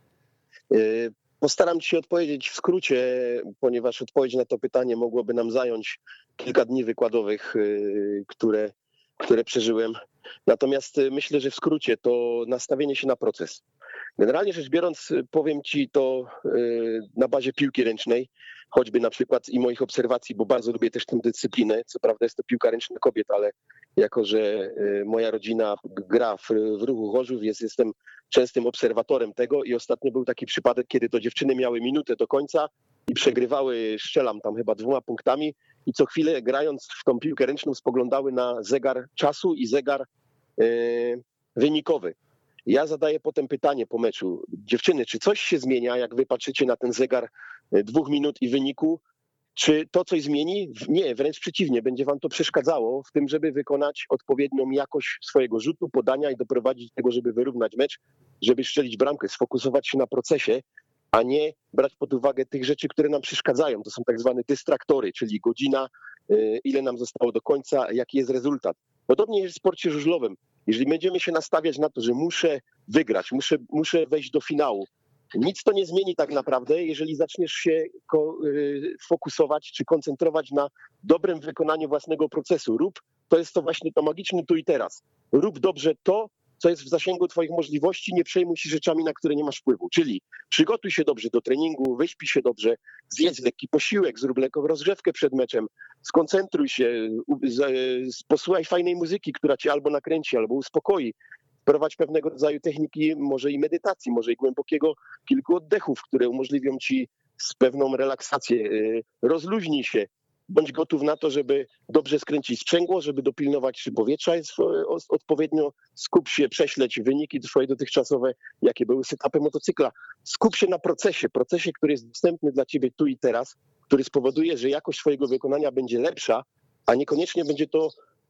Postaram się odpowiedzieć w skrócie, ponieważ odpowiedź na to pytanie mogłoby nam zająć kilka dni wykładowych, które, które przeżyłem. Natomiast myślę, że w skrócie to nastawienie się na proces. Generalnie rzecz biorąc, powiem ci to na bazie piłki ręcznej, choćby na przykład i moich obserwacji, bo bardzo lubię też tę dyscyplinę. Co prawda jest to piłka ręczna kobiet, ale jako że moja rodzina gra w, w ruchu Chorzów, jest, jestem częstym obserwatorem tego i ostatnio był taki przypadek, kiedy to dziewczyny miały minutę do końca i przegrywały, strzelam tam chyba dwoma punktami i co chwilę grając w tą piłkę ręczną spoglądały na zegar czasu i zegar yy, wynikowy. Ja zadaję potem pytanie po meczu. Dziewczyny, czy coś się zmienia, jak wy patrzycie na ten zegar dwóch minut i wyniku? Czy to coś zmieni? Nie, wręcz przeciwnie. Będzie wam to przeszkadzało w tym, żeby wykonać odpowiednią jakość swojego rzutu, podania i doprowadzić do tego, żeby wyrównać mecz, żeby strzelić bramkę, sfokusować się na procesie, a nie brać pod uwagę tych rzeczy, które nam przeszkadzają. To są tak zwane dystraktory, czyli godzina, ile nam zostało do końca, jaki jest rezultat. Podobnie jest w sporcie żużlowym. Jeżeli będziemy się nastawiać na to, że muszę wygrać, muszę, muszę wejść do finału, nic to nie zmieni tak naprawdę, jeżeli zaczniesz się fokusować czy koncentrować na dobrym wykonaniu własnego procesu. Rób, to jest to właśnie to magiczne tu i teraz. Rób dobrze to, co jest w zasięgu twoich możliwości, nie przejmuj się rzeczami, na które nie masz wpływu. Czyli przygotuj się dobrze do treningu, wyśpij się dobrze, zjedz lekki posiłek, zrób lekką rozgrzewkę przed meczem, skoncentruj się, posłuchaj fajnej muzyki, która cię albo nakręci, albo uspokoi. Wprowadź pewnego rodzaju techniki, może i medytacji, może i głębokiego kilku oddechów, które umożliwią ci z pewną relaksację. Rozluźnij się, bądź gotów na to, żeby dobrze skręcić sprzęgło, żeby dopilnować, czy powietrza jest odpowiednio, skup się, prześledź wyniki twoje dotychczasowe, jakie były setupy motocykla. Skup się na procesie, procesie, który jest dostępny dla ciebie tu i teraz, który spowoduje, że jakość twojego wykonania będzie lepsza, a niekoniecznie będzie to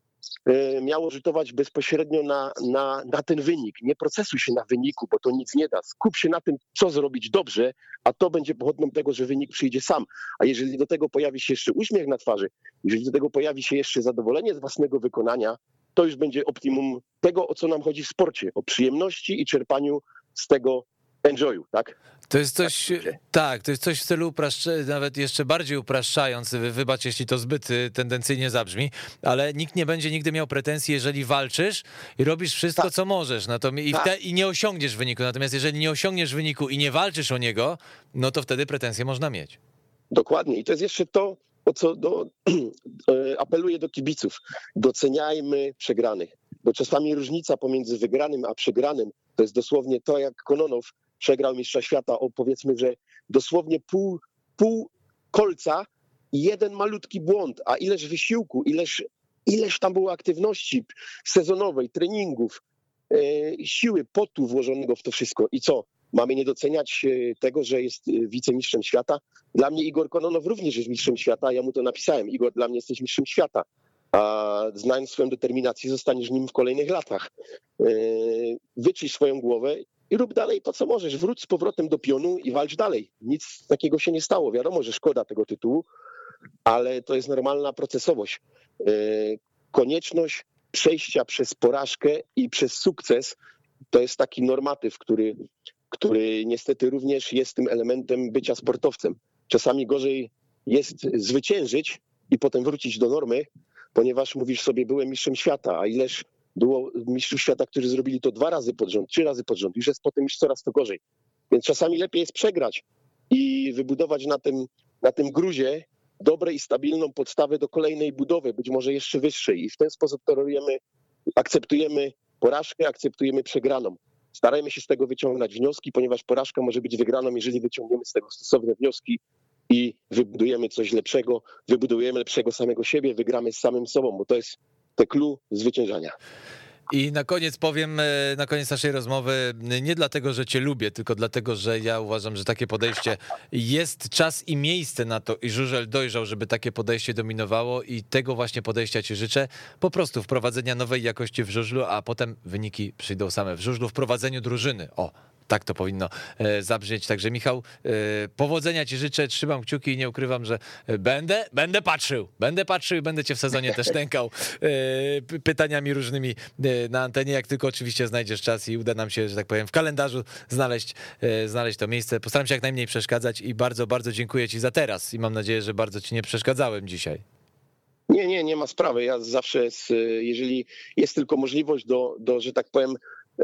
miało rzutować bezpośrednio na, na, na ten wynik. Nie procesuj się na wyniku, bo to nic nie da. Skup się na tym, co zrobić dobrze, a to będzie pochodną tego, że wynik przyjdzie sam. A jeżeli do tego pojawi się jeszcze uśmiech na twarzy, jeżeli do tego pojawi się jeszcze zadowolenie z własnego wykonania, to już będzie optimum tego, o co nam chodzi w sporcie, o przyjemności i czerpaniu z tego enjoyu, tak? To jest coś, tak, to jest coś w stylu upraszcz- nawet jeszcze bardziej upraszczając, wybacz, jeśli to zbyt tendencyjnie zabrzmi, ale nikt nie będzie nigdy miał pretensji, jeżeli walczysz i robisz wszystko, tak. co możesz, natomiast, i, te, i nie osiągniesz wyniku, natomiast jeżeli nie osiągniesz wyniku i nie walczysz o niego, no to wtedy pretensje można mieć. Dokładnie i to jest jeszcze to, o co do, apeluję do kibiców. Doceniajmy przegranych, bo czasami różnica pomiędzy wygranym a przegranym to jest dosłownie to, jak Kononow przegrał mistrza świata o powiedzmy, że dosłownie pół, pół kolca i jeden malutki błąd, a ileż wysiłku, ileż, ileż tam było aktywności sezonowej, treningów, e, siły, potu włożonego w to wszystko. I co? Mamy nie doceniać tego, że jest wicemistrzem świata? Dla mnie Igor Kononow również jest mistrzem świata, ja mu to napisałem. Igor, dla mnie jesteś mistrzem świata. A znając swoją determinację, zostaniesz nim w kolejnych latach. E, wyczyść swoją głowę i rób dalej to, co możesz. Wróć z powrotem do pionu i walcz dalej. Nic takiego się nie stało. Wiadomo, że szkoda tego tytułu, ale to jest normalna procesowość. Konieczność przejścia przez porażkę i przez sukces to jest taki normatyw, który, który niestety również jest tym elementem bycia sportowcem. Czasami gorzej jest zwyciężyć i potem wrócić do normy, ponieważ mówisz sobie, byłem mistrzem świata, a ileż było mistrzów świata, którzy zrobili to dwa razy pod rząd, trzy razy pod rząd, już jest potem już coraz to gorzej. Więc czasami lepiej jest przegrać i wybudować na tym, na tym gruzie dobre i stabilną podstawę do kolejnej budowy, być może jeszcze wyższej. I w ten sposób tolerujemy, akceptujemy porażkę, akceptujemy przegraną. Starajmy się z tego wyciągnąć wnioski, ponieważ porażka może być wygraną, jeżeli wyciągniemy z tego stosowne wnioski i wybudujemy coś lepszego, wybudujemy lepszego samego siebie, wygramy z samym sobą, bo to jest te clue zwyciężania. I na koniec powiem, na koniec naszej rozmowy, nie dlatego, że cię lubię, tylko dlatego, że ja uważam, że takie podejście, jest czas i miejsce na to i Żużel dojrzał, żeby takie podejście dominowało i tego właśnie podejścia ci życzę. Po prostu wprowadzenia nowej jakości w żużlu, a potem wyniki przyjdą same w żużlu, w prowadzeniu drużyny. O, tak to powinno zabrzmieć. Także Michał, powodzenia ci życzę, trzymam kciuki i nie ukrywam, że będę, będę patrzył, będę patrzył i będę cię w sezonie też nękał pytaniami różnymi na antenie, jak tylko oczywiście znajdziesz czas i uda nam się, że tak powiem, w kalendarzu znaleźć, znaleźć to miejsce. Postaram się jak najmniej przeszkadzać i bardzo, bardzo dziękuję ci za teraz i mam nadzieję, że bardzo ci nie przeszkadzałem dzisiaj. Nie, nie, nie ma sprawy. Ja zawsze, jeżeli jest tylko możliwość do, do że tak powiem,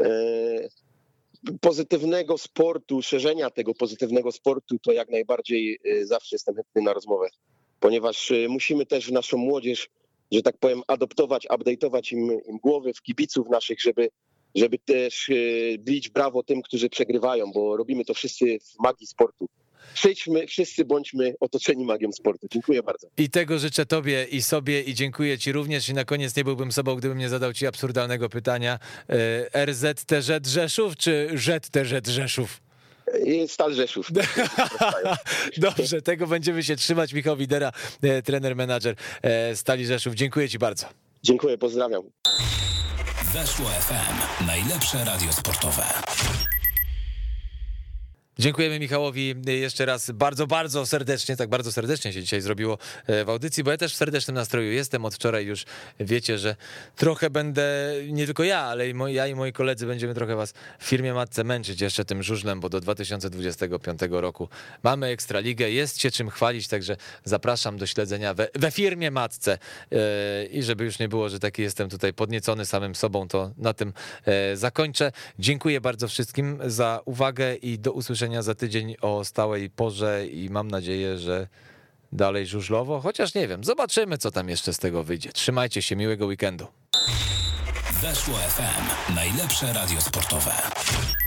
pozytywnego sportu, szerzenia tego pozytywnego sportu, to jak najbardziej zawsze jestem chętny na rozmowę, ponieważ musimy też w naszą młodzież, że tak powiem, adoptować, update'ować im, im głowy, w kibiców naszych, żeby, żeby też bić brawo tym, którzy przegrywają, bo robimy to wszyscy w magii sportu. Przyjdźmy, wszyscy bądźmy otoczeni magią sportu. Dziękuję bardzo. I tego życzę tobie i sobie i dziękuję ci również i na koniec nie byłbym sobą, gdybym nie zadał ci absurdalnego pytania. R Z T Z Rzeszów czy Z T Z Rzeszów? Stal Rzeszów. Dobrze, tego będziemy się trzymać. Michał Widera, trener, menadżer Stali Rzeszów. Dziękuję ci bardzo. Dziękuję, pozdrawiam. Weszło F M. Najlepsze radio sportowe. Dziękujemy Michałowi jeszcze raz bardzo, bardzo serdecznie, tak bardzo serdecznie się dzisiaj zrobiło w audycji, bo ja też w serdecznym nastroju jestem. Od wczoraj już wiecie, że trochę będę, nie tylko ja, ale i moi, ja i moi koledzy będziemy trochę was w firmie matce męczyć jeszcze tym żużlem, bo do dwa tysiące dwudziestego piątego roku mamy Ekstraligę, jest się czym chwalić, także zapraszam do śledzenia we, we firmie matce i żeby już nie było, że taki jestem tutaj podniecony samym sobą, to na tym zakończę. Dziękuję bardzo wszystkim za uwagę i do usłyszenia za tydzień o stałej porze i mam nadzieję, że dalej żużlowo, chociaż nie wiem, zobaczymy, co tam jeszcze z tego wyjdzie. Trzymajcie się, miłego weekendu. Weszło F M. Najlepsze radio sportowe.